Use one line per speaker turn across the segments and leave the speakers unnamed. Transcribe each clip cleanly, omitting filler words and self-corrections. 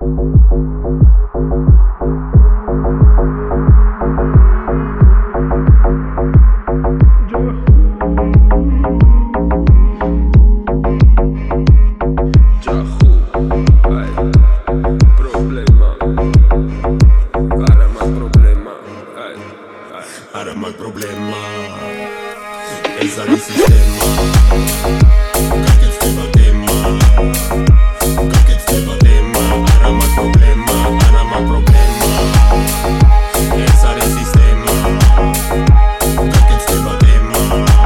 Ara mai problema esa el sistema. Kakets te batema, kakets te batema. Ara mai problema esa el sistema. Kakets te batema,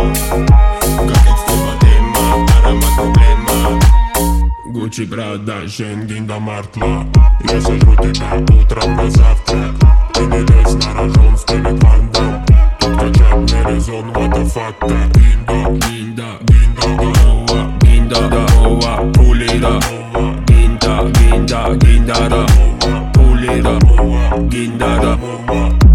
ara mai problema. Gucci, Prada, Schengen, Martla. Я сожру тебя утром на завтрак. Ты не лезь на рожон, стелит Ван Дам. Тут качать не резон, what the fuck,
Ginda, pulida, ginda, pulida, ginda,